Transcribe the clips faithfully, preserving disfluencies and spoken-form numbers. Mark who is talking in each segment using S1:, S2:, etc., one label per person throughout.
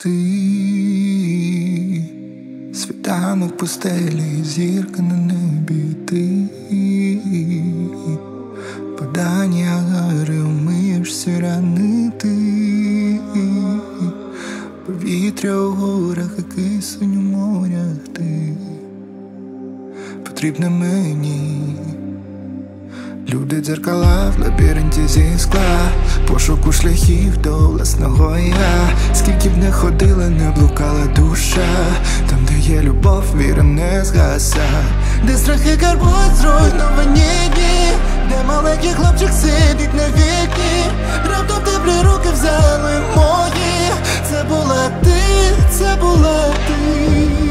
S1: Ти світанок пустелі, зірка на небі, ти падання гори, умиєшся рани, ти повітря у горах і кисень у морях, ти потрібна мені. Люди дзеркала в лабіринті зі скла, пошуку шляхів до власного я. Скільки б не ходила, не блукала душа, там, де є любов, віра не згаса, де страхи карбують зруйновані дні, де маленький хлопчик сидить на вікні. Раптом теплі руки взяли мої. Це була ти, це була ти.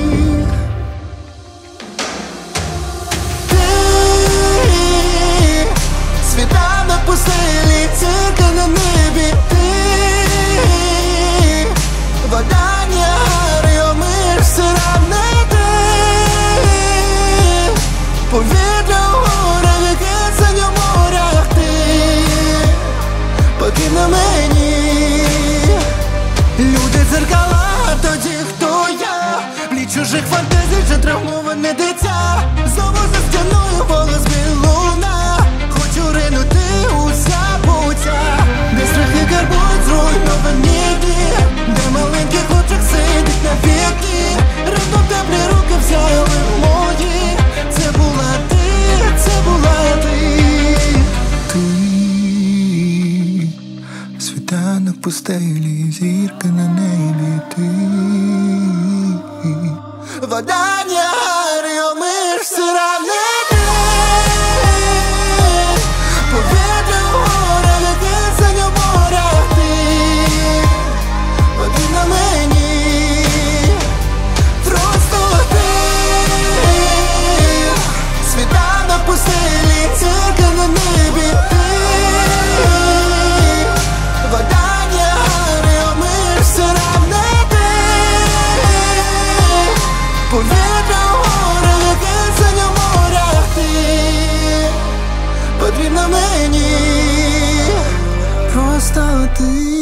S1: Світанок пустелі, зірка на небі, ти вода Ніагара, омиєшся рани, ти повітря у горах і кисень у морях, ти потрібна мені. Люди дзеркала, а тоді хто я? Пліч чужих фантазій, вже травмоване дитя. Знову за стіною голос мій луна. Хочу ринути у забуття, де страхи карбують зруйновані дні, де маленький хлопчик сидить на вікні. Раптом теплі руки взяли мої. Це була ти, це була ти. Ти світанок пустелі, зірка на небі, ти вода Ніагара, омиєшся рани. Потрібна мені просто ти.